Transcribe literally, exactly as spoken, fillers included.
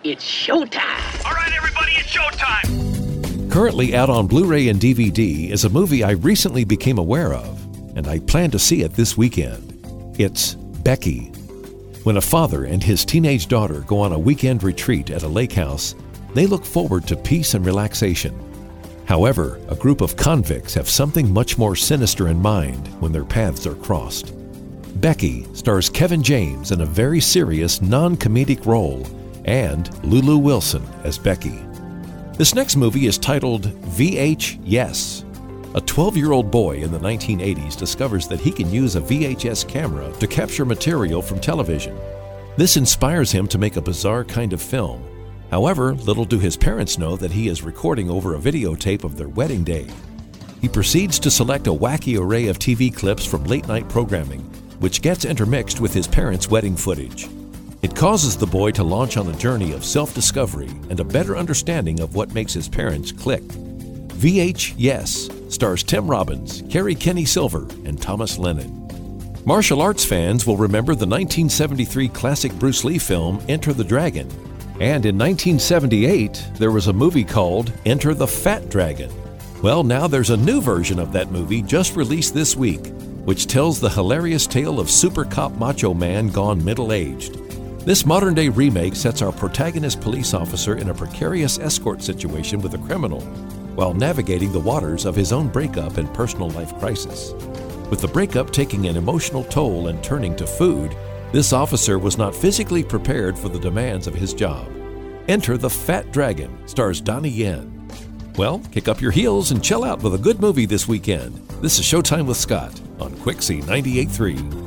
It's showtime. All right, everybody, it's showtime. Currently out on Blu-ray and D V D is a movie I recently became aware of, and I plan to see it this weekend. It's Becky. When a father and his teenage daughter go on a weekend retreat at a lake house, they look forward to peace and relaxation. However, a group of convicts have something much more sinister in mind when their paths are crossed. Becky stars Kevin James in a very serious, non-comedic role, and Lulu Wilson as Becky. This next movie is titled V H Yes. A twelve-year-old boy in the nineteen eighties discovers that he can use a V H S camera to capture material from television. This inspires him to make a bizarre kind of film. However, little do his parents know that he is recording over a videotape of their wedding day. He proceeds to select a wacky array of T V clips from late-night programming, which gets intermixed with his parents' wedding footage. It causes the boy to launch on a journey of self-discovery and a better understanding of what makes his parents click. V H Yes stars Tim Robbins, Carrie Kenny Silver, and Thomas Lennon. Martial arts fans will remember the nineteen seventy-three classic Bruce Lee film Enter the Dragon. And in nineteen seventy-eight, there was a movie called Enter the Fat Dragon. Well, now there's a new version of that movie just released this week, which tells the hilarious tale of super cop macho man gone middle-aged. This modern-day remake sets our protagonist police officer in a precarious escort situation with a criminal, while navigating the waters of his own breakup and personal life crisis. With the breakup taking an emotional toll and turning to food, this officer was not physically prepared for the demands of his job. Enter the Fat Dragon stars Donnie Yen. Well, kick up your heels and chill out with a good movie this weekend. This is Showtime with Scott on Quixie ninety-eight point three.